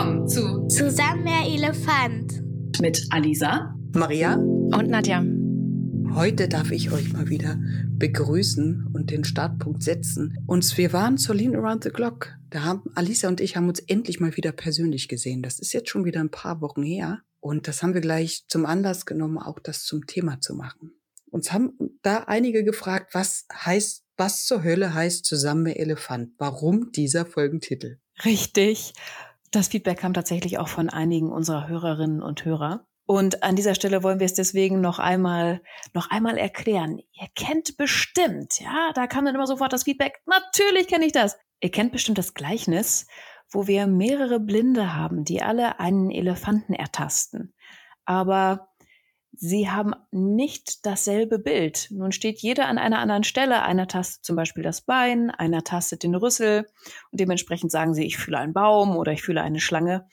willkommen zu Zusammen mehr Elefant mit Alisa, Maria und Nadja. Heute darf ich euch mal wieder begrüßen und den Startpunkt setzen. Wir waren zur Lean Around the Clock. Da haben Alisa und ich uns endlich mal wieder persönlich gesehen. Das ist jetzt schon wieder ein paar Wochen her. Und das haben wir gleich zum Anlass genommen, auch das zum Thema zu machen. Uns haben da einige gefragt, was zur Hölle heißt Zusammen mehr Elefant? Warum dieser Folgentitel? Richtig. Das Feedback kam tatsächlich auch von einigen unserer Hörerinnen und Hörer. Und an dieser Stelle wollen wir es deswegen noch einmal erklären. Ihr kennt bestimmt, ja, da kam dann immer sofort das Feedback. Natürlich kenne ich das. Ihr kennt bestimmt das Gleichnis, wo wir mehrere Blinde haben, die alle einen Elefanten ertasten. Aber sie haben nicht dasselbe Bild. Nun steht jeder an einer anderen Stelle. Einer tastet zum Beispiel das Bein, einer tastet den Rüssel und dementsprechend sagen sie, ich fühle einen Baum oder ich fühle eine Schlange.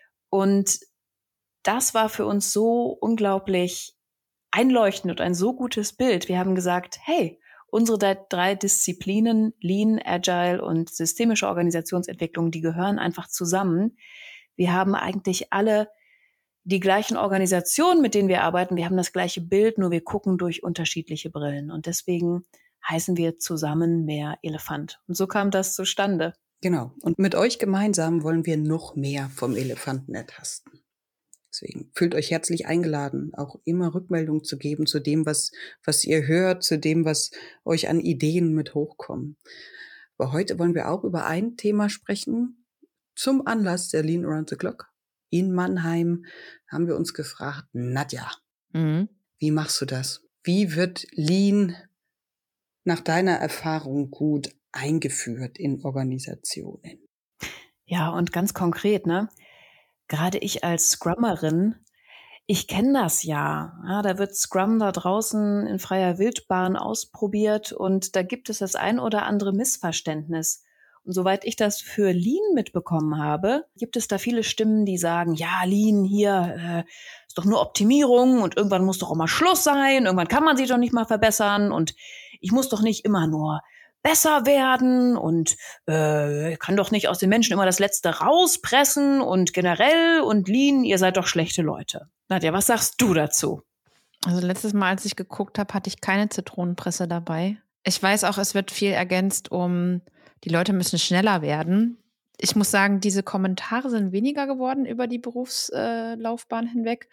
Und das war für uns so unglaublich einleuchtend und ein so gutes Bild. Wir haben gesagt, hey, unsere 3 Disziplinen, Lean, Agile und systemische Organisationsentwicklung, die gehören einfach zusammen. Wir haben eigentlich alle die gleichen Organisationen, mit denen wir arbeiten. Wir haben das gleiche Bild, nur wir gucken durch unterschiedliche Brillen. Und deswegen heißen wir Zusammen mehr Elefant. Und so kam das zustande. Genau. Und mit euch gemeinsam wollen wir noch mehr vom Elefanten ertasten. Deswegen fühlt euch herzlich eingeladen, auch immer Rückmeldung zu geben zu dem, was ihr hört, zu dem, was euch an Ideen mit hochkommen. Aber heute wollen wir auch über ein Thema sprechen, zum Anlass der Lean Around the Clock. In Mannheim haben wir uns gefragt, Nadja, Wie machst du das? Wie wird Lean nach deiner Erfahrung gut eingeführt in Organisationen? Ja, und ganz konkret, gerade ich als Scrummerin, ich kenne das ja. Da wird Scrum da draußen in freier Wildbahn ausprobiert und da gibt es das ein oder andere Missverständnis. Und soweit ich das für Lean mitbekommen habe, gibt es da viele Stimmen, die sagen, ja, Lean hier ist doch nur Optimierung und irgendwann muss doch auch mal Schluss sein, irgendwann kann man sich doch nicht mal verbessern und ich muss doch nicht immer nur besser werden und kann doch nicht aus den Menschen immer das Letzte rauspressen und generell und Lean, ihr seid doch schlechte Leute. Nadja, was sagst du dazu? Also letztes Mal, als ich geguckt habe, hatte ich keine Zitronenpresse dabei. Ich weiß auch, es wird viel ergänzt die Leute müssen schneller werden. Ich muss sagen, diese Kommentare sind weniger geworden über die Berufslaufbahn hinweg,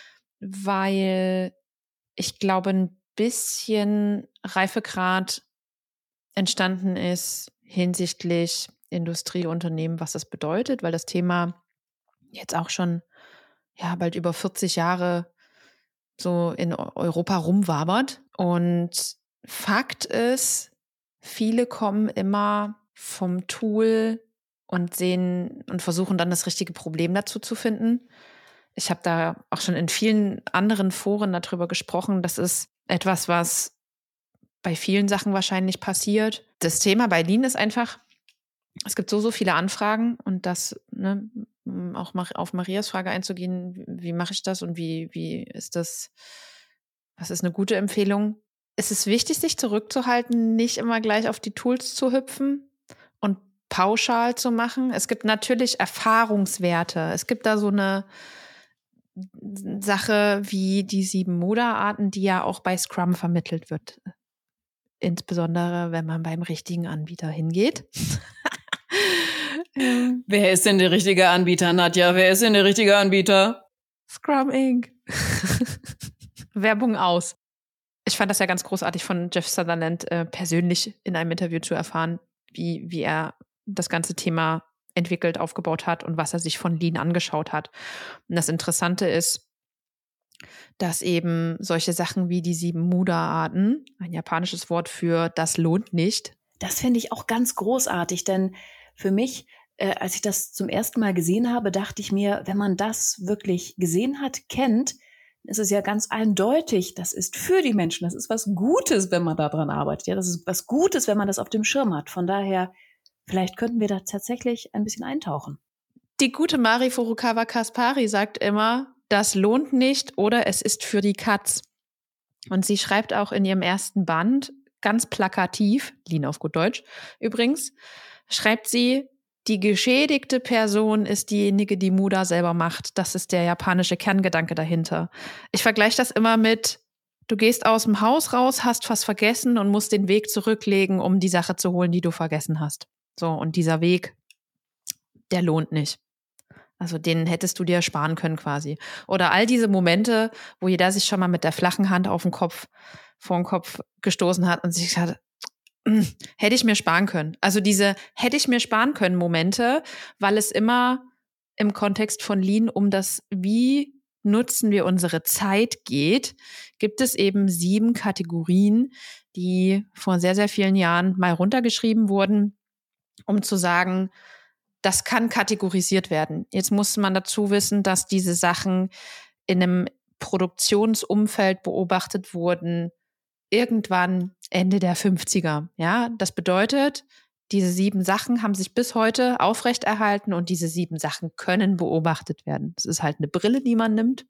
weil ich glaube, ein bisschen Reifegrad entstanden ist hinsichtlich Industrieunternehmen, was das bedeutet, weil das Thema jetzt auch schon bald über 40 Jahre so in Europa rumwabert. Und Fakt ist, viele kommen immer vom Tool und sehen und versuchen dann das richtige Problem dazu zu finden. Ich habe da auch schon in vielen anderen Foren darüber gesprochen. Das ist etwas, was bei vielen Sachen wahrscheinlich passiert. Das Thema bei Lean ist einfach, es gibt so viele Anfragen und das, auch auf Marias Frage einzugehen, wie mache ich das und wie ist das, was ist eine gute Empfehlung? Es ist wichtig, sich zurückzuhalten, nicht immer gleich auf die Tools zu hüpfen und pauschal zu machen. Es gibt natürlich Erfahrungswerte. Es gibt da so eine Sache wie die 7 Muda-Arten, die ja auch bei Scrum vermittelt wird. Insbesondere, wenn man beim richtigen Anbieter hingeht. Wer ist denn der richtige Anbieter, Nadja? Wer ist denn der richtige Anbieter? Scrum Inc. Werbung aus. Ich fand das ja ganz großartig von Jeff Sutherland persönlich in einem Interview zu erfahren, wie er das ganze Thema entwickelt, aufgebaut hat und was er sich von Lean angeschaut hat. Und das Interessante ist, dass eben solche Sachen wie die 7 Muda-Arten, ein japanisches Wort für das lohnt nicht. Das finde ich auch ganz großartig, denn für mich, als ich das zum ersten Mal gesehen habe, dachte ich mir, wenn man das wirklich gesehen hat, kennt, ist es ja ganz eindeutig, das ist für die Menschen, das ist was Gutes, wenn man daran arbeitet. Ja, das ist was Gutes, wenn man das auf dem Schirm hat. Von daher, vielleicht könnten wir da tatsächlich ein bisschen eintauchen. Die gute Mari Furukawa Kaspari sagt immer, das lohnt nicht oder es ist für die Katz. Und sie schreibt auch in ihrem ersten Band, ganz plakativ, Lean auf gut Deutsch übrigens, schreibt sie, die geschädigte Person ist diejenige, die Muda selber macht. Das ist der japanische Kerngedanke dahinter. Ich vergleiche das immer mit, du gehst aus dem Haus raus, hast was vergessen und musst den Weg zurücklegen, um die Sache zu holen, die du vergessen hast. So, und dieser Weg, der lohnt nicht. Also den hättest du dir sparen können quasi. Oder all diese Momente, wo jeder sich schon mal mit der flachen Hand vor den Kopf gestoßen hat und sich gesagt hat, hätte ich mir sparen können. Also diese hätte ich mir sparen können Momente, weil es immer im Kontext von Lean um das, wie nutzen wir unsere Zeit geht, gibt es eben 7 Kategorien, die vor sehr, sehr vielen Jahren mal runtergeschrieben wurden, um zu sagen, das kann kategorisiert werden. Jetzt muss man dazu wissen, dass diese Sachen in einem Produktionsumfeld beobachtet wurden, irgendwann Ende der 50er. Ja, das bedeutet, diese 7 Sachen haben sich bis heute aufrechterhalten und diese 7 Sachen können beobachtet werden. Das ist halt eine Brille, die man nimmt,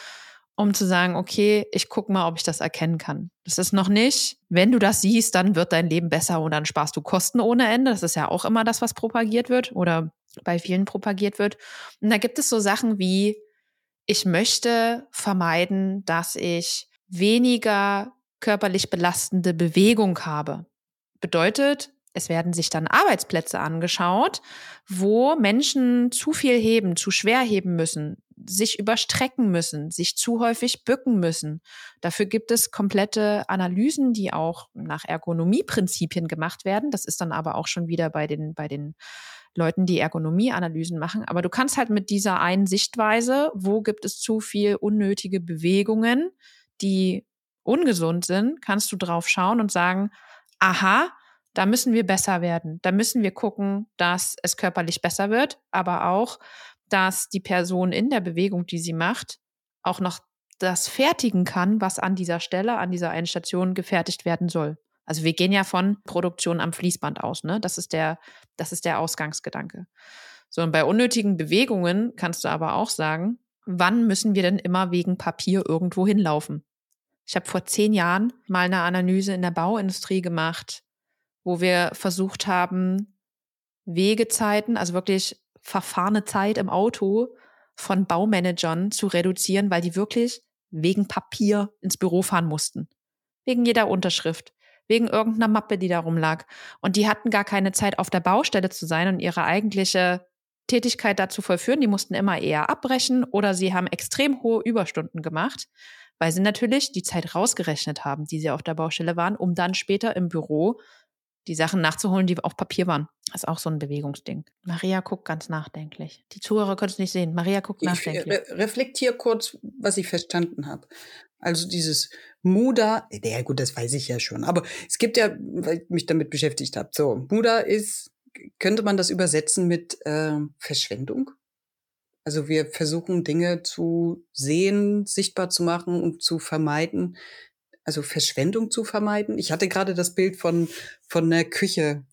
um zu sagen, okay, ich gucke mal, ob ich das erkennen kann. Das ist noch nicht, wenn du das siehst, dann wird dein Leben besser und dann sparst du Kosten ohne Ende. Das ist ja auch immer das, was propagiert wird oder bei vielen propagiert wird. Und da gibt es so Sachen wie, ich möchte vermeiden, dass ich weniger körperlich belastende Bewegung habe. Bedeutet, es werden sich dann Arbeitsplätze angeschaut, wo Menschen zu viel heben, zu schwer heben müssen, sich überstrecken müssen, sich zu häufig bücken müssen. Dafür gibt es komplette Analysen, die auch nach Ergonomieprinzipien gemacht werden. Das ist dann aber auch schon wieder bei den Leuten, die Ergonomieanalysen machen. Aber du kannst halt mit dieser einen Sichtweise, wo gibt es zu viel unnötige Bewegungen, die ungesund sind, kannst du drauf schauen und sagen, aha, da müssen wir besser werden. Da müssen wir gucken, dass es körperlich besser wird, aber auch, dass die Person in der Bewegung, die sie macht, auch noch das fertigen kann, was an dieser Stelle, an dieser einen Station gefertigt werden soll. Also wir gehen ja von Produktion am Fließband aus, ne? Das ist der Ausgangsgedanke. So, und bei unnötigen Bewegungen kannst du aber auch sagen, wann müssen wir denn immer wegen Papier irgendwo hinlaufen? Ich habe vor 10 Jahren mal eine Analyse in der Bauindustrie gemacht, wo wir versucht haben, Wegezeiten, also wirklich verfahrene Zeit im Auto von Baumanagern zu reduzieren, weil die wirklich wegen Papier ins Büro fahren mussten. Wegen jeder Unterschrift, wegen irgendeiner Mappe, die da rumlag. Und die hatten gar keine Zeit, auf der Baustelle zu sein und ihre eigentliche Tätigkeit dazu vollführen. Die mussten immer eher abbrechen oder sie haben extrem hohe Überstunden gemacht, weil sie natürlich die Zeit rausgerechnet haben, die sie auf der Baustelle waren, um dann später im Büro die Sachen nachzuholen, die auf Papier waren. Das ist auch so ein Bewegungsding. Maria guckt ganz nachdenklich. Die Zuhörer können es nicht sehen. Maria guckt nachdenklich. Ich reflektiere kurz, was ich verstanden habe. Also dieses Muda, ja gut, das weiß ich ja schon, aber es gibt ja, weil ich mich damit beschäftigt habe, so, Muda ist, könnte man das übersetzen mit Verschwendung? Also wir versuchen Dinge zu sehen, sichtbar zu machen und zu vermeiden, also Verschwendung zu vermeiden. Ich hatte gerade das Bild von der Küche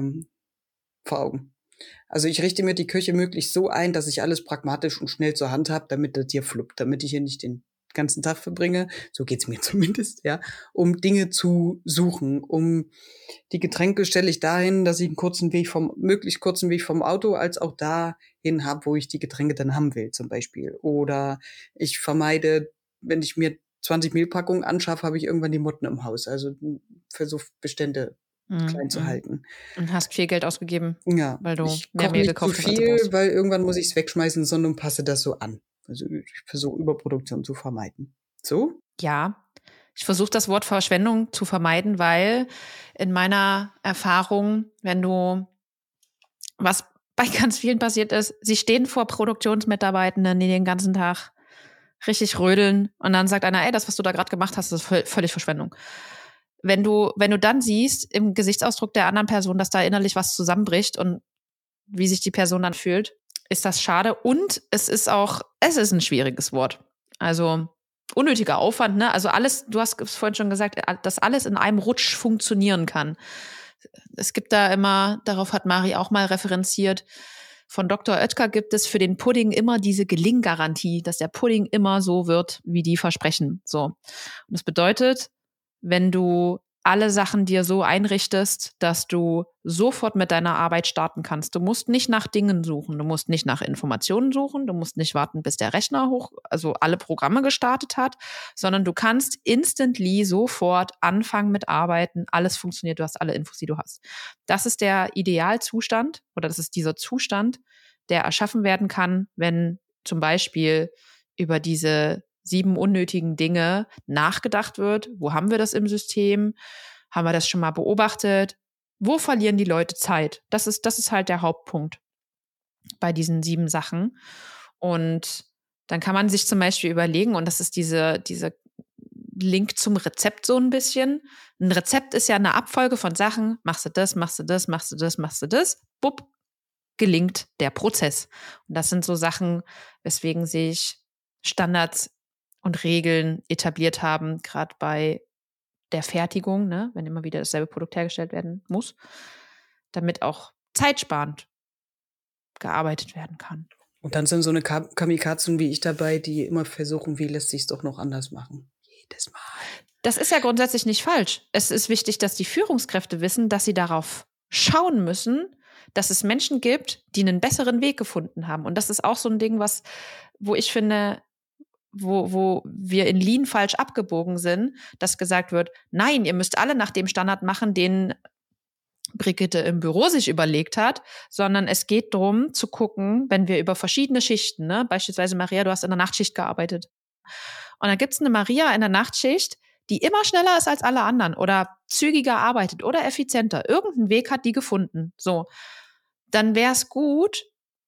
vor Augen. Also ich richte mir die Küche möglichst so ein, dass ich alles pragmatisch und schnell zur Hand habe, damit das hier fluppt, damit ich hier nicht den ganzen Tag verbringe, so geht's mir zumindest, ja, um Dinge zu suchen, um die Getränke stelle ich dahin, dass ich einen möglichst kurzen Weg vom Auto als auch dahin habe, wo ich die Getränke dann haben will, zum Beispiel. Oder ich vermeide, wenn ich mir 20 Mehlpackungen anschaffe, habe ich irgendwann die Motten im Haus. Also versuche Bestände klein zu halten. Und hast viel Geld ausgegeben, ja, weil du ich mehr koche Mehl nicht gekauft zu hast. viel, weil irgendwann muss ich es wegschmeißen, sondern passe das so an. Also ich versuche Überproduktion zu vermeiden. So? Ja, ich versuche das Wort Verschwendung zu vermeiden, weil in meiner Erfahrung, was bei ganz vielen passiert ist, sie stehen vor Produktionsmitarbeitenden, die den ganzen Tag richtig rödeln und dann sagt einer, ey, das, was du da gerade gemacht hast, ist völlig Verschwendung. Wenn du dann siehst im Gesichtsausdruck der anderen Person, dass da innerlich was zusammenbricht und wie sich die Person dann fühlt, ist das schade. Und es ist ein schwieriges Wort. Also unnötiger Aufwand, ne? Also alles, du hast es vorhin schon gesagt, dass alles in einem Rutsch funktionieren kann. Es gibt da immer, darauf hat Mari auch mal referenziert, von Dr. Oetker gibt es für den Pudding immer diese Gelinggarantie, dass der Pudding immer so wird, wie die versprechen. So. Und das bedeutet, wenn du alle Sachen dir so einrichtest, dass du sofort mit deiner Arbeit starten kannst. Du musst nicht nach Dingen suchen, du musst nicht nach Informationen suchen, du musst nicht warten, bis der Rechner also alle Programme gestartet hat, sondern du kannst instantly sofort anfangen mit Arbeiten. Alles funktioniert, du hast alle Infos, die du hast. Das ist der Idealzustand oder das ist dieser Zustand, der erschaffen werden kann, wenn zum Beispiel über diese 7 unnötigen Dinge nachgedacht wird. Wo haben wir das im System? Haben wir das schon mal beobachtet? Wo verlieren die Leute Zeit? Das ist halt der Hauptpunkt bei diesen 7 Sachen. Und dann kann man sich zum Beispiel überlegen, und das ist diese Link zum Rezept so ein bisschen. Ein Rezept ist ja eine Abfolge von Sachen. Machst du das, machst du das, machst du das, machst du das. Bupp, gelingt der Prozess. Und das sind so Sachen, weswegen sich Standards und Regeln etabliert haben, gerade bei der Fertigung, ne, wenn immer wieder dasselbe Produkt hergestellt werden muss, damit auch zeitsparend gearbeitet werden kann. Und dann sind so eine Kamikazen wie ich dabei, die immer versuchen, wie lässt sich es doch noch anders machen. Jedes Mal. Das ist ja grundsätzlich nicht falsch. Es ist wichtig, dass die Führungskräfte wissen, dass sie darauf schauen müssen, dass es Menschen gibt, die einen besseren Weg gefunden haben. Und das ist auch so ein Ding, wo ich finde, wo wir in Lean falsch abgebogen sind, dass gesagt wird, nein, ihr müsst alle nach dem Standard machen, den Brigitte im Büro sich überlegt hat, sondern es geht darum zu gucken, wenn wir über verschiedene Schichten, ne, beispielsweise Maria, du hast in der Nachtschicht gearbeitet. Und dann gibt es eine Maria in der Nachtschicht, die immer schneller ist als alle anderen oder zügiger arbeitet oder effizienter. Irgendeinen Weg hat die gefunden. So, dann wäre es gut,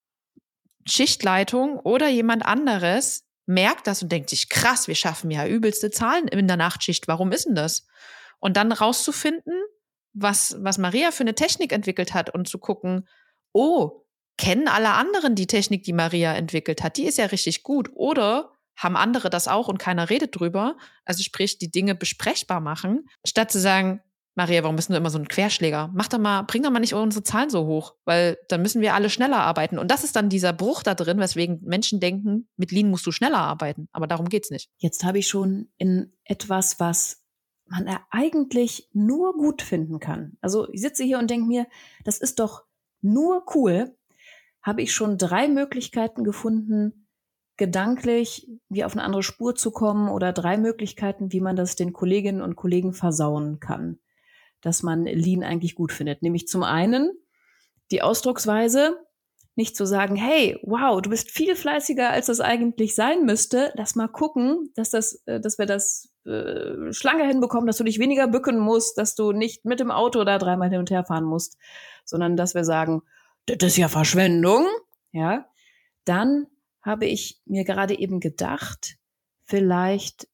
Schichtleitung oder jemand anderes merkt das und denkt sich, krass, wir schaffen ja übelste Zahlen in der Nachtschicht. Warum ist denn das? Und dann rauszufinden, was Maria für eine Technik entwickelt hat und zu gucken, oh, kennen alle anderen die Technik, die Maria entwickelt hat? Die ist ja richtig gut. Oder haben andere das auch und keiner redet drüber? Also sprich, die Dinge besprechbar machen, statt zu sagen, Maria, warum bist du immer so ein Querschläger? Bring doch mal nicht unsere Zahlen so hoch, weil dann müssen wir alle schneller arbeiten. Und das ist dann dieser Bruch da drin, weswegen Menschen denken, mit Lean musst du schneller arbeiten. Aber darum geht's nicht. Jetzt habe ich schon in etwas, was man eigentlich nur gut finden kann. Also ich sitze hier und denke mir, das ist doch nur cool, habe ich schon 3 Möglichkeiten gefunden, gedanklich wie auf eine andere Spur zu kommen oder 3 Möglichkeiten, wie man das den Kolleginnen und Kollegen versauen kann, dass man Lean eigentlich gut findet. Nämlich zum einen die Ausdrucksweise, nicht zu sagen, hey, wow, du bist viel fleißiger, als das eigentlich sein müsste. Lass mal gucken, dass wir das schlanker hinbekommen, dass du dich weniger bücken musst, dass du nicht mit dem Auto da 3-mal hin und her fahren musst, sondern dass wir sagen, das ist ja Verschwendung. Ja, dann habe ich mir gerade eben gedacht, vielleicht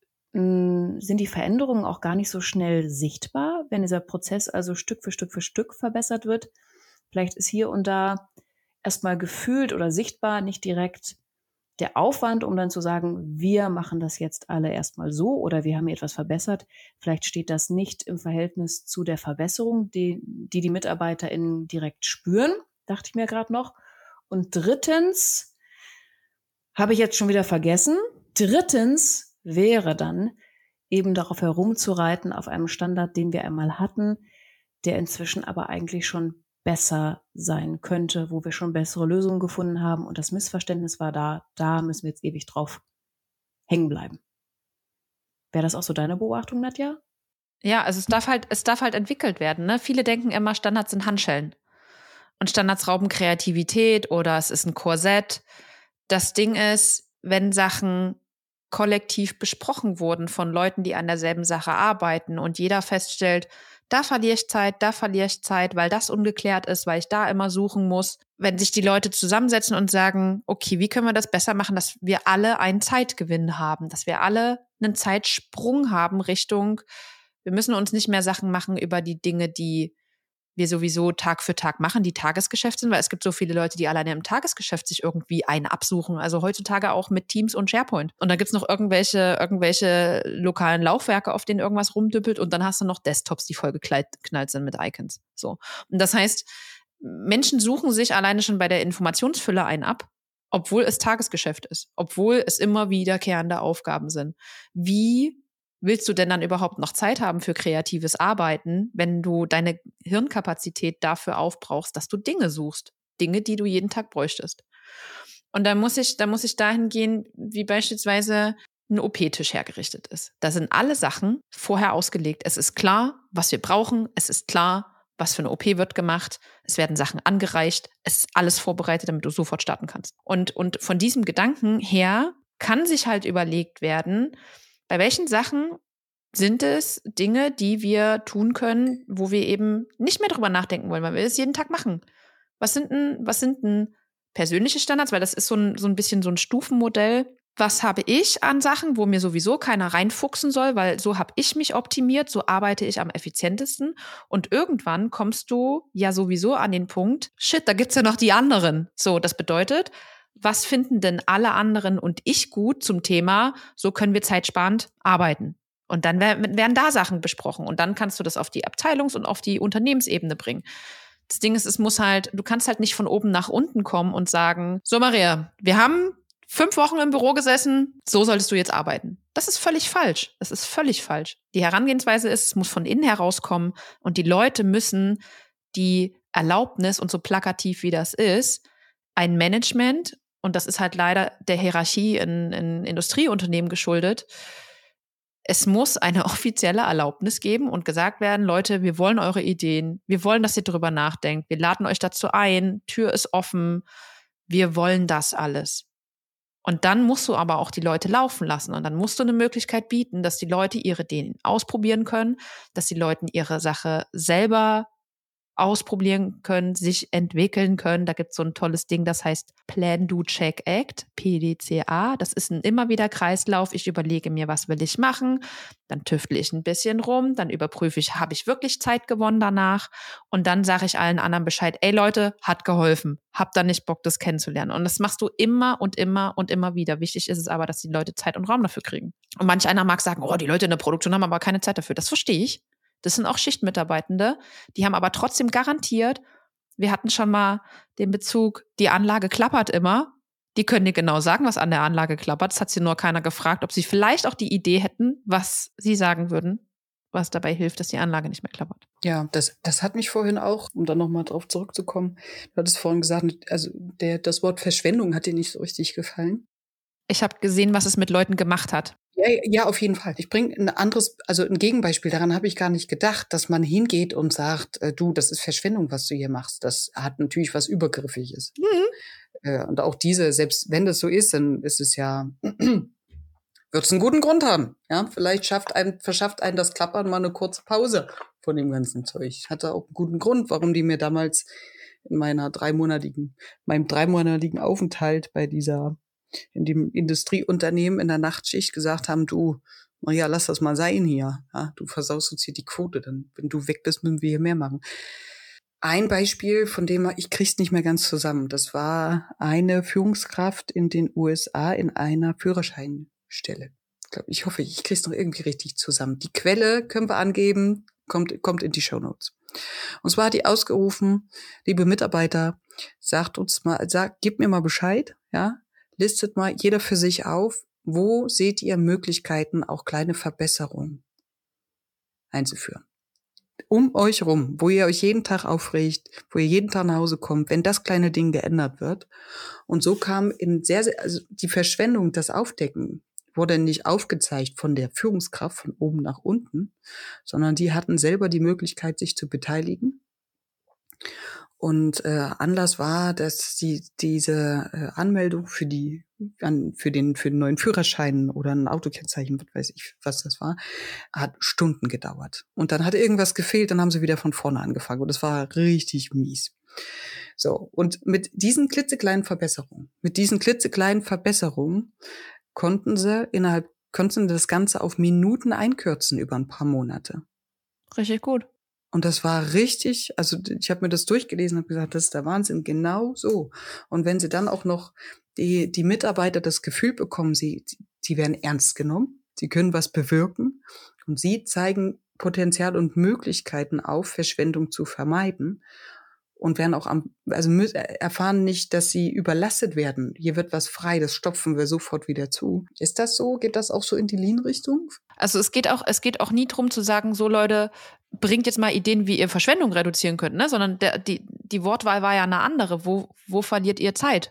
sind die Veränderungen auch gar nicht so schnell sichtbar, wenn dieser Prozess also Stück für Stück verbessert wird. Vielleicht ist hier und da erstmal gefühlt oder sichtbar nicht direkt der Aufwand, um dann zu sagen, wir machen das jetzt alle erstmal so oder wir haben hier etwas verbessert. Vielleicht steht das nicht im Verhältnis zu der Verbesserung, die MitarbeiterInnen direkt spüren, dachte ich mir gerade noch. Und drittens, habe ich jetzt schon wieder vergessen, wäre dann eben darauf herumzureiten auf einem Standard, den wir einmal hatten, der inzwischen aber eigentlich schon besser sein könnte, wo wir schon bessere Lösungen gefunden haben und das Missverständnis war da müssen wir jetzt ewig drauf hängen bleiben. Wäre das auch so deine Beobachtung, Nadja? Ja, also es darf halt entwickelt werden. Ne? Viele denken immer, Standards sind Handschellen und Standards rauben Kreativität oder es ist ein Korsett. Das Ding ist, wenn Sachen kollektiv besprochen wurden von Leuten, die an derselben Sache arbeiten und jeder feststellt, da verliere ich Zeit, weil das ungeklärt ist, weil ich da immer suchen muss. Wenn sich die Leute zusammensetzen und sagen, okay, wie können wir das besser machen, dass wir alle einen Zeitgewinn haben, dass wir alle einen Zeitsprung haben Richtung, wir müssen uns nicht mehr Sachen machen über die Dinge, die wir sowieso Tag für Tag machen, die Tagesgeschäft sind, weil es gibt so viele Leute, die alleine im Tagesgeschäft sich irgendwie einen absuchen. Also heutzutage auch mit Teams und SharePoint. Und dann gibt's noch irgendwelche lokalen Laufwerke, auf denen irgendwas rumdüppelt und dann hast du noch Desktops, die voll geknallt sind mit Icons. So. Und das heißt, Menschen suchen sich alleine schon bei der Informationsfülle einen ab, obwohl es Tagesgeschäft ist, obwohl es immer wiederkehrende Aufgaben sind. Wie willst du denn dann überhaupt noch Zeit haben für kreatives Arbeiten, wenn du deine Hirnkapazität dafür aufbrauchst, dass du Dinge suchst? Dinge, die du jeden Tag bräuchtest. Und da muss ich dahin gehen, wie beispielsweise ein OP-Tisch hergerichtet ist. Da sind alle Sachen vorher ausgelegt. Es ist klar, was wir brauchen. Es ist klar, was für eine OP wird gemacht. Es werden Sachen angereicht. Es ist alles vorbereitet, damit du sofort starten kannst. Und von diesem Gedanken her kann sich halt überlegt werden, bei welchen Sachen sind es Dinge, die wir tun können, wo wir eben nicht mehr drüber nachdenken wollen, weil wir es jeden Tag machen. Was sind denn persönliche Standards? Weil das ist so ein bisschen so ein Stufenmodell. Was habe ich an Sachen, wo mir sowieso keiner reinfuchsen soll, weil so habe ich mich optimiert, so arbeite ich am effizientesten. Und irgendwann kommst du ja sowieso an den Punkt, shit, da gibt's ja noch die anderen. So, das bedeutet, was finden denn alle anderen und ich gut zum Thema, so können wir zeitsparend arbeiten. Und dann werden da Sachen besprochen. Und dann kannst du das auf die Abteilungs- und auf die Unternehmensebene bringen. Das Ding ist, du kannst halt nicht von oben nach unten kommen und sagen, so Maria, wir haben 5 Wochen im Büro gesessen, so solltest du jetzt arbeiten. Das ist völlig falsch. Das ist völlig falsch. Die Herangehensweise ist, es muss von innen herauskommen und die Leute müssen die Erlaubnis, und so plakativ wie das ist, ein Management, und das ist halt leider der Hierarchie in Industrieunternehmen geschuldet, es muss eine offizielle Erlaubnis geben und gesagt werden, Leute, wir wollen eure Ideen, wir wollen, dass ihr drüber nachdenkt, wir laden euch dazu ein, Tür ist offen, wir wollen das alles. Und dann musst du aber auch die Leute laufen lassen und dann musst du eine Möglichkeit bieten, dass die Leute ihre Ideen ausprobieren können, dass die Leute ihre Sache selber ausprobieren können, sich entwickeln können. Da gibt es so ein tolles Ding, das heißt Plan, Do, Check, Act, PDCA. Das ist ein immer wieder Kreislauf. Ich überlege mir, was will ich machen, dann tüftle ich ein bisschen rum, dann überprüfe ich, habe ich wirklich Zeit gewonnen danach und dann sage ich allen anderen Bescheid, ey Leute, hat geholfen, habt da nicht Bock, das kennenzulernen. Und das machst du immer und immer und immer wieder. Wichtig ist es aber, dass die Leute Zeit und Raum dafür kriegen. Und manch einer mag sagen, oh, die Leute in der Produktion haben aber keine Zeit dafür. Das verstehe ich. Das sind auch Schichtmitarbeitende, die haben aber trotzdem garantiert, wir hatten schon mal den Bezug, die Anlage klappert immer. Die können dir genau sagen, was an der Anlage klappert. Es hat sie nur keiner gefragt, ob sie vielleicht auch die Idee hätten, was sie sagen würden, was dabei hilft, dass die Anlage nicht mehr klappert. Ja, das hat mich vorhin auch, um dann nochmal drauf zurückzukommen, du hattest vorhin gesagt, also das Wort Verschwendung hat dir nicht so richtig gefallen. Ich habe gesehen, was es mit Leuten gemacht hat. Ja, auf jeden Fall. Ich bringe ein Gegenbeispiel. Daran habe ich gar nicht gedacht, dass man hingeht und sagt, du, das ist Verschwendung, was du hier machst. Das hat natürlich was Übergriffiges. Und auch selbst wenn das so ist, dann ist es ja, wird es einen guten Grund haben. Ja, vielleicht verschafft einen das Klappern mal eine kurze Pause von dem ganzen Zeug. Hatte auch einen guten Grund, warum die mir damals in meinem 3-monatigen Aufenthalt in dem Industrieunternehmen in der Nachtschicht gesagt haben, du, Maria, lass das mal sein hier. Ja, du versaust uns hier die Quote, dann, wenn du weg bist, müssen wir hier mehr machen. Ein Beispiel, von dem ich krieg's nicht mehr ganz zusammen. Das war eine Führungskraft in den USA in einer Führerscheinstelle. Ich hoffe, ich krieg's noch irgendwie richtig zusammen. Die Quelle können wir angeben, kommt in die Shownotes. Und zwar hat die ausgerufen, liebe Mitarbeiter, gebt mir mal Bescheid, ja, listet mal jeder für sich auf, wo seht ihr Möglichkeiten, auch kleine Verbesserungen einzuführen. Um euch rum, wo ihr euch jeden Tag aufregt, wo ihr jeden Tag nach Hause kommt, wenn das kleine Ding geändert wird. Und so kam also die Verschwendung, das Aufdecken, wurde nicht aufgezeigt von der Führungskraft von oben nach unten, sondern die hatten selber die Möglichkeit, sich zu beteiligen. Und Anlass war, dass diese Anmeldung für den neuen Führerschein oder ein Autokennzeichen, was weiß ich, was das war, hat Stunden gedauert. Und dann hat irgendwas gefehlt, dann haben sie wieder von vorne angefangen. Und das war richtig mies. So, und mit diesen klitzekleinen Verbesserungen konnten sie das Ganze auf Minuten einkürzen über ein paar Monate. Richtig gut. Und das war richtig, also ich habe mir das durchgelesen und habe gesagt, das ist der Wahnsinn, genau so. Und wenn sie dann auch noch die Mitarbeiter das Gefühl bekommen, sie werden ernst genommen, sie können was bewirken und sie zeigen Potenzial und Möglichkeiten auf, Verschwendung zu vermeiden. und werden auch erfahren nicht, dass sie überlastet werden. Hier wird was frei, das stopfen wir sofort wieder zu. Ist das so? Geht das auch so in die Lean-Richtung? Also es geht auch nie drum zu sagen, so Leute, bringt jetzt mal Ideen, wie ihr Verschwendung reduzieren könnt, ne? Sondern die Wortwahl war ja eine andere. Wo verliert ihr Zeit?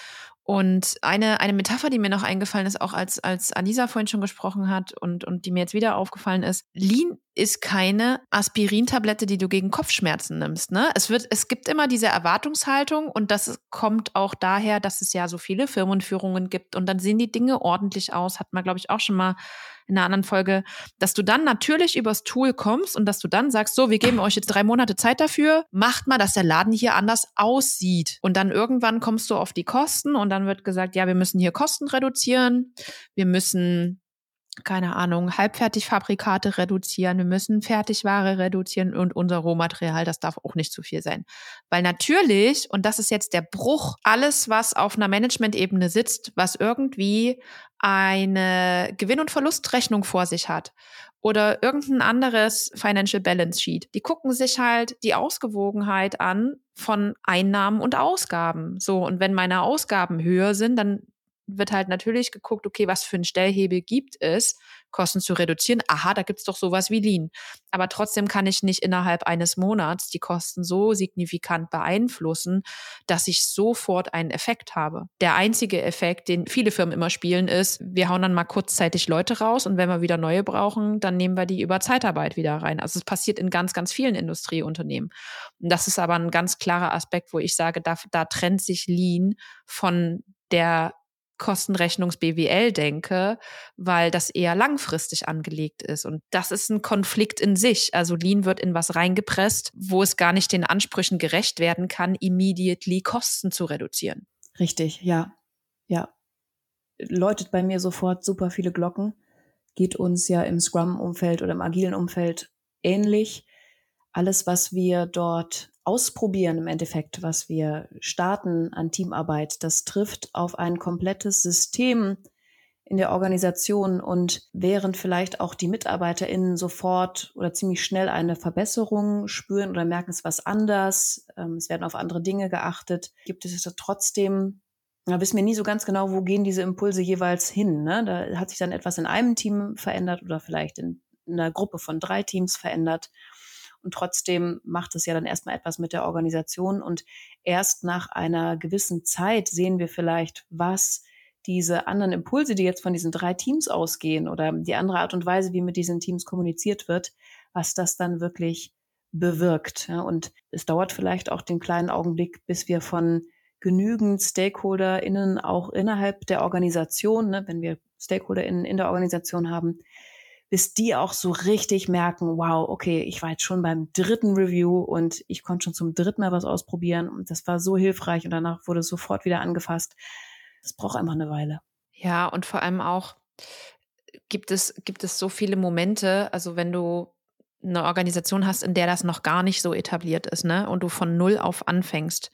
Und eine Metapher, die mir noch eingefallen ist, auch als Alisa vorhin schon gesprochen hat und die mir jetzt wieder aufgefallen ist, Lean ist keine Aspirintablette, die du gegen Kopfschmerzen nimmst, ne? Es gibt immer diese Erwartungshaltung und das kommt auch daher, dass es ja so viele Firmenführungen gibt und dann sehen die Dinge ordentlich aus, hat man, glaube ich, auch schon mal in einer anderen Folge, dass du dann natürlich übers Tool kommst und dass du dann sagst, so, wir geben euch jetzt 3 Monate Zeit dafür, macht mal, dass der Laden hier anders aussieht. Und dann irgendwann kommst du auf die Kosten und dann wird gesagt, ja, wir müssen hier Kosten reduzieren, wir müssen, keine Ahnung, Halbfertigfabrikate reduzieren, wir müssen Fertigware reduzieren und unser Rohmaterial, das darf auch nicht zu viel sein. Weil natürlich, und das ist jetzt der Bruch, alles, was auf einer Management-Ebene sitzt, was irgendwie eine Gewinn- und Verlustrechnung vor sich hat oder irgendein anderes Financial Balance Sheet, die gucken sich halt die Ausgewogenheit an von Einnahmen und Ausgaben. So, und wenn meine Ausgaben höher sind, dann wird halt natürlich geguckt, okay, was für einen Stellhebel gibt es, Kosten zu reduzieren. Aha, da gibt's doch sowas wie Lean. Aber trotzdem kann ich nicht innerhalb eines Monats die Kosten so signifikant beeinflussen, dass ich sofort einen Effekt habe. Der einzige Effekt, den viele Firmen immer spielen, ist, wir hauen dann mal kurzzeitig Leute raus und wenn wir wieder neue brauchen, dann nehmen wir die über Zeitarbeit wieder rein. Also es passiert in ganz, ganz vielen Industrieunternehmen. Und das ist aber ein ganz klarer Aspekt, wo ich sage, da trennt sich Lean von der Kostenrechnungs-BWL denke, weil das eher langfristig angelegt ist. Und das ist ein Konflikt in sich. Also Lean wird in was reingepresst, wo es gar nicht den Ansprüchen gerecht werden kann, immediately Kosten zu reduzieren. Richtig, ja. Ja. Läutet bei mir sofort super viele Glocken. Geht uns ja im Scrum-Umfeld oder im agilen Umfeld ähnlich. Alles, was wir dort ausprobieren im Endeffekt, was wir starten an Teamarbeit, das trifft auf ein komplettes System in der Organisation und während vielleicht auch die MitarbeiterInnen sofort oder ziemlich schnell eine Verbesserung spüren oder merken, es ist was anders, es werden auf andere Dinge geachtet, gibt es trotzdem, da wissen wir nie so ganz genau, wo gehen diese Impulse jeweils hin, ne? Da hat sich dann etwas in einem Team verändert oder vielleicht in einer Gruppe von 3 Teams verändert. Und trotzdem macht es ja dann erstmal etwas mit der Organisation. Und erst nach einer gewissen Zeit sehen wir vielleicht, was diese anderen Impulse, die jetzt von diesen 3 Teams ausgehen oder die andere Art und Weise, wie mit diesen Teams kommuniziert wird, was das dann wirklich bewirkt. Ja, und es dauert vielleicht auch den kleinen Augenblick, bis wir von genügend StakeholderInnen auch innerhalb der Organisation, ne, wenn wir StakeholderInnen in der Organisation haben, bis die auch so richtig merken, wow, okay, ich war jetzt schon beim 3. Review und ich konnte schon zum 3. Mal was ausprobieren und das war so hilfreich und danach wurde es sofort wieder angefasst. Das braucht einfach eine Weile. Ja, und vor allem auch gibt es so viele Momente, also wenn du eine Organisation hast, in der das noch gar nicht so etabliert ist, ne, und du von null auf anfängst,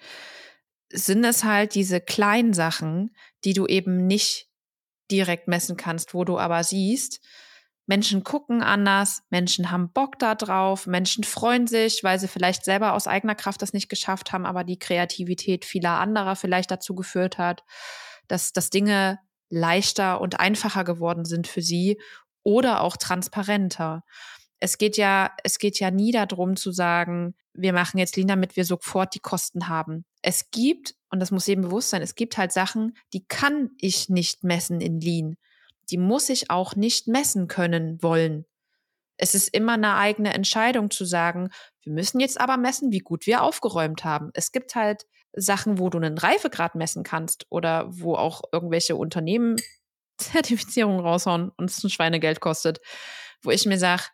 sind es halt diese kleinen Sachen, die du eben nicht direkt messen kannst, wo du aber siehst, Menschen gucken anders, Menschen haben Bock da drauf, Menschen freuen sich, weil sie vielleicht selber aus eigener Kraft das nicht geschafft haben, aber die Kreativität vieler anderer vielleicht dazu geführt hat, dass Dinge leichter und einfacher geworden sind für sie oder auch transparenter. Es geht ja nie darum zu sagen, wir machen jetzt Lean, damit wir sofort die Kosten haben. Es gibt, und das muss jedem bewusst sein, es gibt halt Sachen, die kann ich nicht messen in Lean. Die muss ich auch nicht messen können wollen. Es ist immer eine eigene Entscheidung zu sagen, wir müssen jetzt aber messen, wie gut wir aufgeräumt haben. Es gibt halt Sachen, wo du einen Reifegrad messen kannst oder wo auch irgendwelche Unternehmen Zertifizierungen raushauen und es ein Schweinegeld kostet, wo ich mir sage,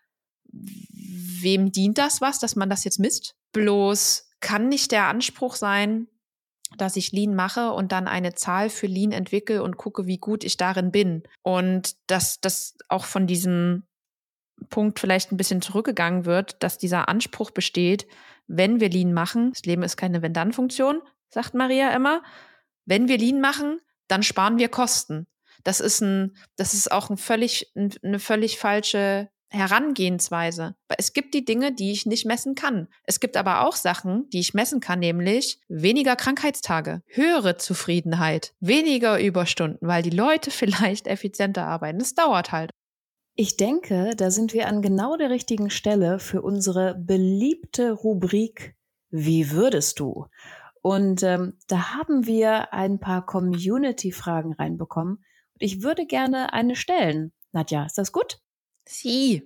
wem dient das was, dass man das jetzt misst? Bloß kann nicht der Anspruch sein, dass ich Lean mache und dann eine Zahl für Lean entwickle und gucke, wie gut ich darin bin. Und dass das auch von diesem Punkt vielleicht ein bisschen zurückgegangen wird, dass dieser Anspruch besteht, wenn wir Lean machen, das Leben ist keine Wenn-Dann-Funktion, sagt Maria immer, wenn wir Lean machen, dann sparen wir Kosten. Das ist auch eine völlig falsche Herangehensweise. Weil es gibt die Dinge, die ich nicht messen kann. Es gibt aber auch Sachen, die ich messen kann, nämlich weniger Krankheitstage, höhere Zufriedenheit, weniger Überstunden, weil die Leute vielleicht effizienter arbeiten. Das dauert halt. Ich denke, da sind wir an genau der richtigen Stelle für unsere beliebte Rubrik Wie würdest du? Und da haben wir ein paar Community-Fragen reinbekommen. Und ich würde gerne eine stellen. Nadja, ist das gut? Sie.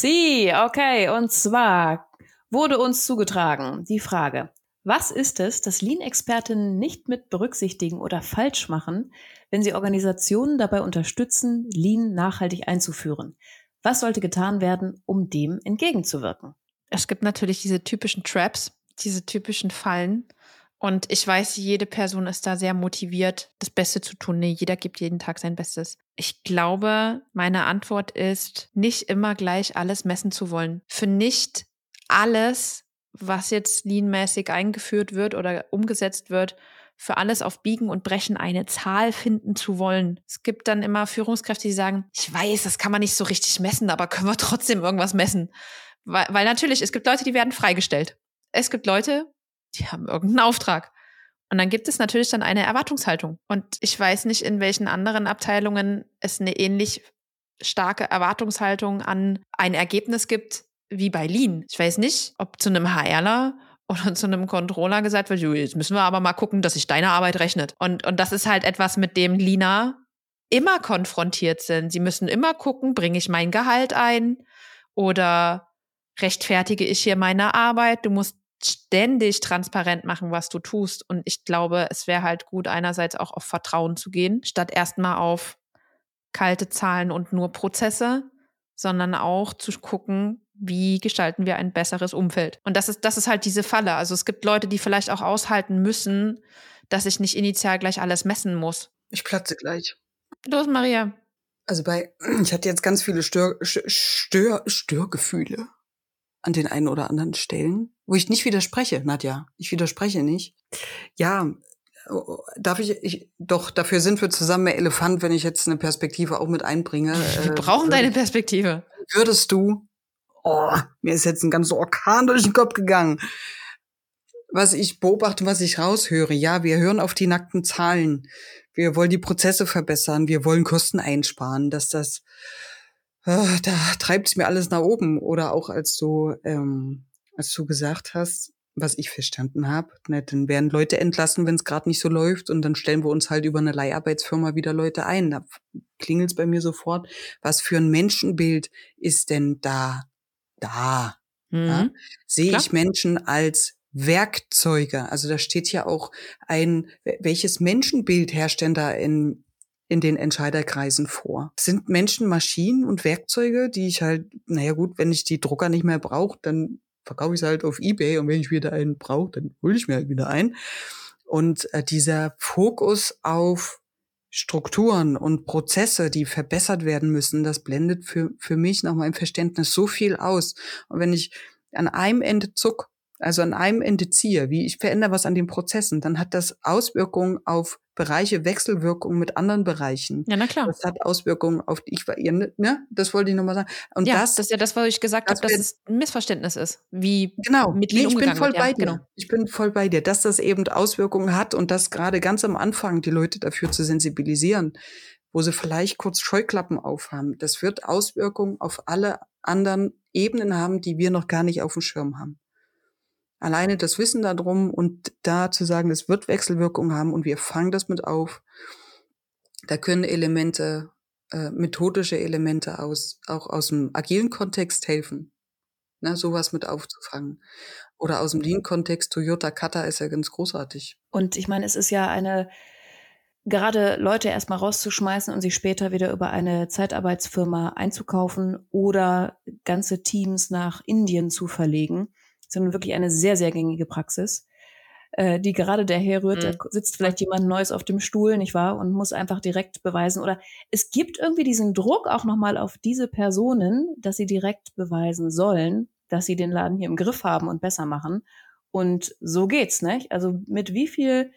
Okay. Und zwar wurde uns zugetragen die Frage, was ist es, das Lean-Expertinnen nicht mit berücksichtigen oder falsch machen, wenn sie Organisationen dabei unterstützen, Lean nachhaltig einzuführen? Was sollte getan werden, um dem entgegenzuwirken? Es gibt natürlich diese typischen Traps, diese typischen Fallen. Und ich weiß, jede Person ist da sehr motiviert, das Beste zu tun. Nee, jeder gibt jeden Tag sein Bestes. Ich glaube, meine Antwort ist, nicht immer gleich alles messen zu wollen. Für nicht alles, was jetzt lean-mäßig eingeführt wird oder umgesetzt wird, für alles auf Biegen und Brechen eine Zahl finden zu wollen. Es gibt dann immer Führungskräfte, die sagen, ich weiß, das kann man nicht so richtig messen, aber können wir trotzdem irgendwas messen? Weil natürlich, es gibt Leute, die werden freigestellt. Es gibt Leute, die haben irgendeinen Auftrag. Und dann gibt es natürlich dann eine Erwartungshaltung. Und ich weiß nicht, in welchen anderen Abteilungen es eine ähnlich starke Erwartungshaltung an ein Ergebnis gibt wie bei Lean. Ich weiß nicht, ob zu einem HRler oder zu einem Controller gesagt wird, jetzt müssen wir aber mal gucken, dass sich deine Arbeit rechnet. Und das ist halt etwas, mit dem Leaner immer konfrontiert sind. Sie müssen immer gucken, bringe ich mein Gehalt ein oder rechtfertige ich hier meine Arbeit? Du musst ständig transparent machen, was du tust. Und ich glaube, es wäre halt gut, einerseits auch auf Vertrauen zu gehen, statt erstmal auf kalte Zahlen und nur Prozesse, sondern auch zu gucken, wie gestalten wir ein besseres Umfeld. Und das ist halt diese Falle. Also es gibt Leute, die vielleicht auch aushalten müssen, dass ich nicht initial gleich alles messen muss. Ich platze gleich. Los, Maria. Also ich hatte jetzt ganz viele Störgefühle an den einen oder anderen Stellen, wo ich nicht widerspreche, Nadja. Ich widerspreche nicht. Ja, doch, dafür sind wir zusammen mehr Elefant, wenn ich jetzt eine Perspektive auch mit einbringe. Wir brauchen deine Perspektive. Würdest du, mir ist jetzt ein ganzer Orkan durch den Kopf gegangen. Was ich beobachte, was ich raushöre, ja, wir hören auf die nackten Zahlen. Wir wollen die Prozesse verbessern, wir wollen Kosten einsparen, da treibt's mir alles nach oben. Oder auch als du gesagt hast, was ich verstanden habe, dann werden Leute entlassen, wenn es gerade nicht so läuft, und dann stellen wir uns halt über eine Leiharbeitsfirma wieder Leute ein. Da klingelt's bei mir sofort. Was für ein Menschenbild ist denn da? Ja? Sehe ich Menschen als Werkzeuge? Also da steht ja auch welches Menschenbild herrscht denn da in den Entscheiderkreisen vor? Sind Menschen Maschinen und Werkzeuge, die ich halt, naja gut, wenn ich die Drucker nicht mehr brauche, dann verkaufe ich es halt auf eBay, und wenn ich wieder einen brauche, dann hole ich mir halt wieder einen. Und dieser Fokus auf Strukturen und Prozesse, die verbessert werden müssen, das blendet für mich nach meinem Verständnis so viel aus. Und wenn ich an einem Ende zuck, also an einem Ende ziehe, wie ich verändere was an den Prozessen, dann hat das Auswirkungen auf Bereiche, Wechselwirkungen mit anderen Bereichen. Ja, na klar. Das hat Auswirkungen auf das wollte ich nochmal sagen. Und ja, das ist ja das, was ich gesagt habe, dass es ein Missverständnis ist, wie genau, mit Lean ich bin umgegangen voll wird. bei Ja, dir. genau. Ich bin voll bei dir, dass das eben Auswirkungen hat und dass gerade ganz am Anfang die Leute dafür zu sensibilisieren, wo sie vielleicht kurz Scheuklappen aufhaben. Das wird Auswirkungen auf alle anderen Ebenen haben, die wir noch gar nicht auf dem Schirm haben. Alleine das Wissen darum und da zu sagen, es wird Wechselwirkungen haben und wir fangen das mit auf. Da können Elemente, methodische Elemente auch aus dem agilen Kontext helfen, ne, sowas mit aufzufangen. Oder aus dem Lean-Kontext, Toyota Kata ist ja ganz großartig. Und ich meine, es ist ja gerade Leute erstmal rauszuschmeißen und sie später wieder über eine Zeitarbeitsfirma einzukaufen oder ganze Teams nach Indien zu verlegen, sondern wirklich eine sehr, sehr gängige Praxis, die gerade daherrührt. Da sitzt vielleicht jemand Neues auf dem Stuhl, nicht wahr, und muss einfach direkt beweisen. Oder es gibt irgendwie diesen Druck auch nochmal auf diese Personen, dass sie direkt beweisen sollen, dass sie den Laden hier im Griff haben und besser machen. Und so geht's, nicht? Also mit wie viel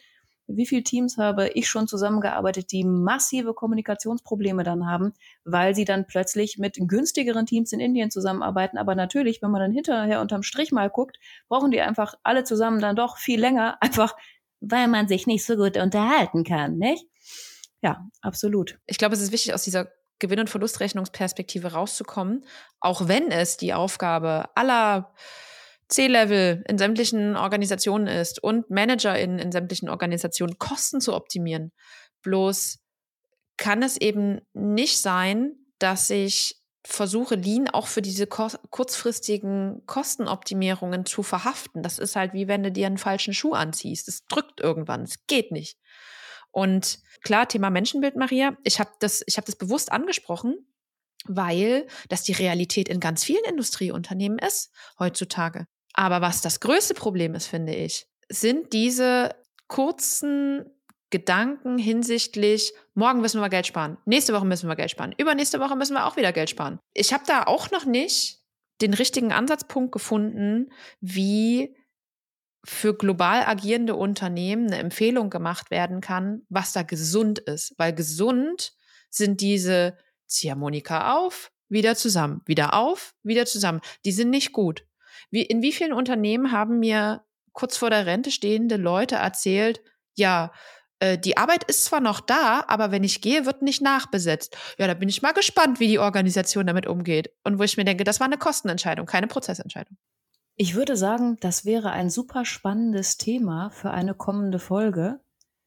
Mit wie vielen Teams habe ich schon zusammengearbeitet, die massive Kommunikationsprobleme dann haben, weil sie dann plötzlich mit günstigeren Teams in Indien zusammenarbeiten. Aber natürlich, wenn man dann hinterher unterm Strich mal guckt, brauchen die einfach alle zusammen dann doch viel länger, einfach weil man sich nicht so gut unterhalten kann, nicht? Ja, absolut. Ich glaube, es ist wichtig, aus dieser Gewinn- und Verlustrechnungsperspektive rauszukommen, auch wenn es die Aufgabe aller C-Level in sämtlichen Organisationen ist und ManagerInnen in sämtlichen Organisationen, Kosten zu optimieren. Bloß kann es eben nicht sein, dass ich versuche, Lean auch für diese kurzfristigen Kostenoptimierungen zu verhaften. Das ist halt wie wenn du dir einen falschen Schuh anziehst. Es drückt irgendwann, es geht nicht. Und klar, Thema Menschenbild, Maria, ich hab das bewusst angesprochen, weil das die Realität in ganz vielen Industrieunternehmen ist heutzutage. Aber was das größte Problem ist, finde ich, sind diese kurzen Gedanken hinsichtlich, morgen müssen wir Geld sparen, nächste Woche müssen wir Geld sparen, übernächste Woche müssen wir auch wieder Geld sparen. Ich habe da auch noch nicht den richtigen Ansatzpunkt gefunden, wie für global agierende Unternehmen eine Empfehlung gemacht werden kann, was da gesund ist. Weil gesund sind diese Ziehharmonika auf, wieder zusammen, wieder auf, wieder zusammen. Die sind nicht gut. In wie vielen Unternehmen haben mir kurz vor der Rente stehende Leute erzählt, ja, die Arbeit ist zwar noch da, aber wenn ich gehe, wird nicht nachbesetzt. Ja, da bin ich mal gespannt, wie die Organisation damit umgeht. Und wo ich mir denke, das war eine Kostenentscheidung, keine Prozessentscheidung. Ich würde sagen, das wäre ein super spannendes Thema für eine kommende Folge.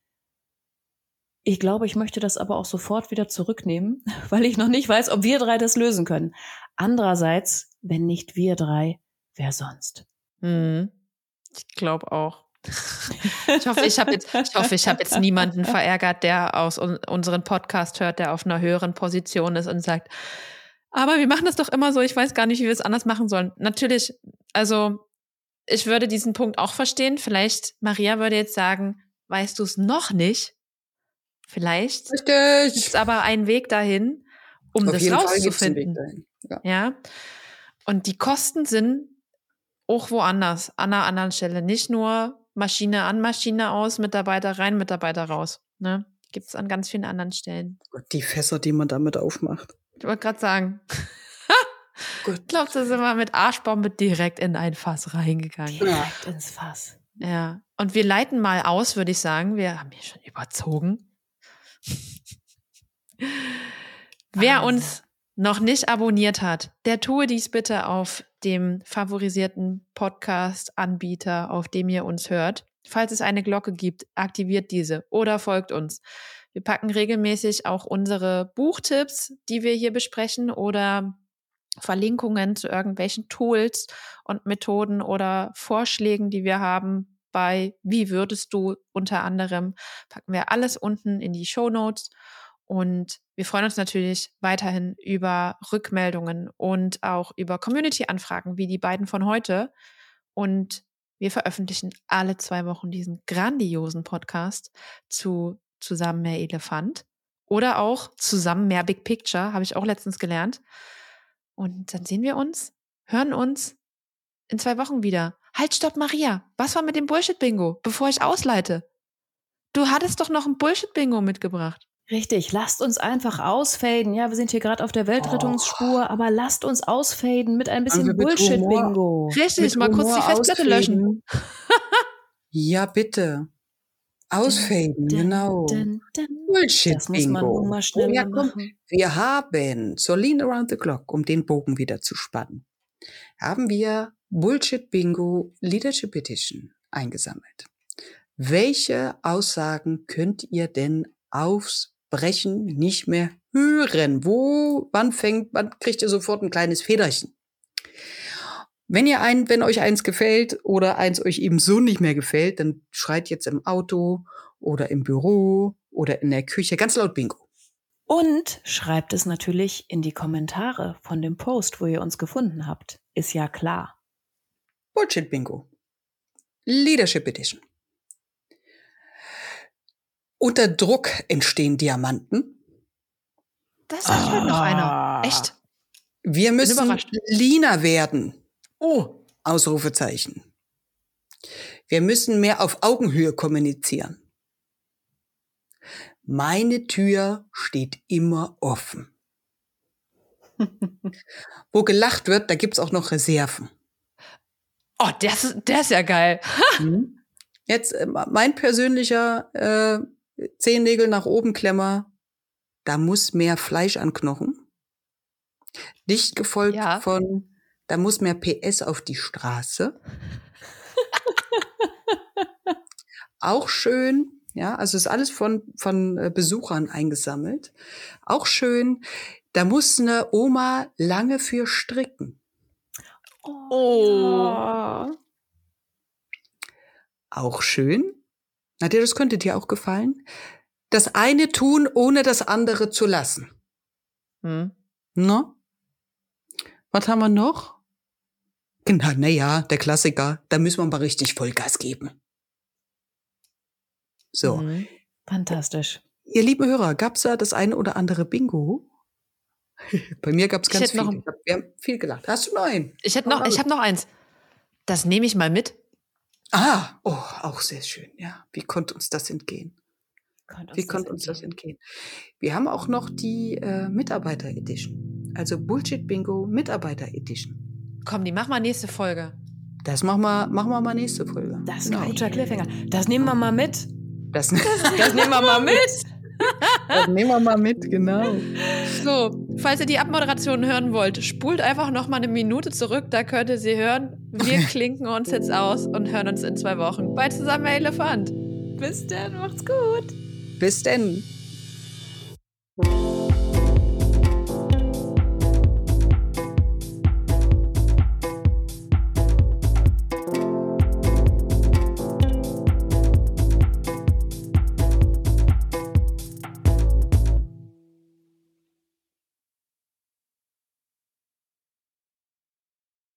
Ich glaube, ich möchte das aber auch sofort wieder zurücknehmen, weil ich noch nicht weiß, ob wir drei das lösen können. Andererseits, wenn nicht wir drei, wer sonst? Ich glaube auch. Ich hoffe, ich habe jetzt niemanden verärgert, der aus unseren Podcast hört, der auf einer höheren Position ist und sagt, aber wir machen das doch immer so, ich weiß gar nicht, wie wir es anders machen sollen. Natürlich, also ich würde diesen Punkt auch verstehen. Vielleicht, Maria würde jetzt sagen, weißt du es noch nicht? Vielleicht gibt es aber einen Weg dahin, um Auf das jeden Fall gibt's einen rauszufinden. Weg dahin. Ja. Und die Kosten sind auch woanders, an einer anderen Stelle. Nicht nur Maschine an, Maschine aus, Mitarbeiter rein, Mitarbeiter raus. Ne? Gibt es an ganz vielen anderen Stellen. Die Fässer, die man damit aufmacht. Ich wollte gerade sagen, Gut. glaubst du, sind wir mit Arschbombe direkt in ein Fass reingegangen? Direkt ins Fass. Ja. Und wir leiten mal aus, würde ich sagen. Wir haben hier schon überzogen. Wer uns noch nicht abonniert hat, der tue dies bitte auf dem favorisierten Podcast-Anbieter, auf dem ihr uns hört. Falls es eine Glocke gibt, aktiviert diese oder folgt uns. Wir packen regelmäßig auch unsere Buchtipps, die wir hier besprechen, oder Verlinkungen zu irgendwelchen Tools und Methoden oder Vorschlägen, die wir haben bei Wie würdest du unter anderem, packen wir alles unten in die Shownotes. Und wir freuen uns natürlich weiterhin über Rückmeldungen und auch über Community-Anfragen wie die beiden von heute. Und wir veröffentlichen alle 2 Wochen diesen grandiosen Podcast zu Zusammen mehr Elefant oder auch Zusammen mehr Big Picture, habe ich auch letztens gelernt. Und dann sehen wir uns, hören uns in 2 Wochen wieder. Halt, stopp, Maria. Was war mit dem Bullshit-Bingo, bevor ich ausleite? Du hattest doch noch ein Bullshit-Bingo mitgebracht. Richtig, lasst uns einfach ausfaden. Ja, wir sind hier gerade auf der Weltrettungsspur, aber lasst uns ausfaden mit ein bisschen Bullshit-Bingo. Richtig, mal kurz die Festplatte löschen. Ja, bitte. Ausfaden, genau. Bullshit-Bingo. Das muss man nun mal schneller machen. Wir haben zur Lean Around the Clock, um den Bogen wieder zu spannen, haben wir Bullshit-Bingo Leadership Edition eingesammelt. Welche Aussagen könnt ihr denn aufbrechen, nicht mehr hören? Wann kriegt ihr sofort ein kleines Federchen? Wenn euch eins gefällt oder eins euch eben so nicht mehr gefällt, dann schreit jetzt im Auto oder im Büro oder in der Küche ganz laut Bingo. Und schreibt es natürlich in die Kommentare von dem Post, wo ihr uns gefunden habt. Ist ja klar. Bullshit Bingo. Leadership Edition. Unter Druck entstehen Diamanten. Das sagt heute noch einer. Echt? Wir müssen leaner werden. Oh. Ausrufezeichen. Wir müssen mehr auf Augenhöhe kommunizieren. Meine Tür steht immer offen. Wo gelacht wird, da gibt's auch noch Reserven. Oh, der ist ja geil. Jetzt mein persönlicher Zehennägel nach oben Klemmer, da muss mehr Fleisch an Knochen. Dicht gefolgt von, da muss mehr PS auf die Straße. Auch schön, ja, also ist alles von Besuchern eingesammelt. Auch schön, da muss eine Oma lange für stricken. Oh. Auch schön. Nadja, das könnte dir auch gefallen. Das eine tun, ohne das andere zu lassen. No? Was haben wir noch? Genau, naja, der Klassiker. Da müssen wir mal richtig Vollgas geben. So. Fantastisch. Ihr lieben Hörer, gab's da das eine oder andere Bingo? Bei mir gab's ganz viel. Wir haben viel gelacht. Hast du noch einen? Ich habe noch eins. Das nehme ich mal mit. Auch sehr schön. Ja, wie konnte uns das entgehen? Wir haben auch noch die Mitarbeiter-Edition. Also Bullshit-Bingo Mitarbeiter-Edition. Komm, die machen wir nächste Folge. Das machen wir mal nächste Folge. Das ist ein guter Cliffhanger. Das nehmen wir mal mit. Das nehmen wir mal mit. Das nehmen wir mal mit, genau. So, falls ihr die Abmoderation hören wollt, spult einfach noch mal eine Minute zurück, da könnt ihr sie hören. Wir klinken uns jetzt aus und hören uns in 2 Wochen bei Zusammen Elefant. Bis dann, macht's gut. Bis denn.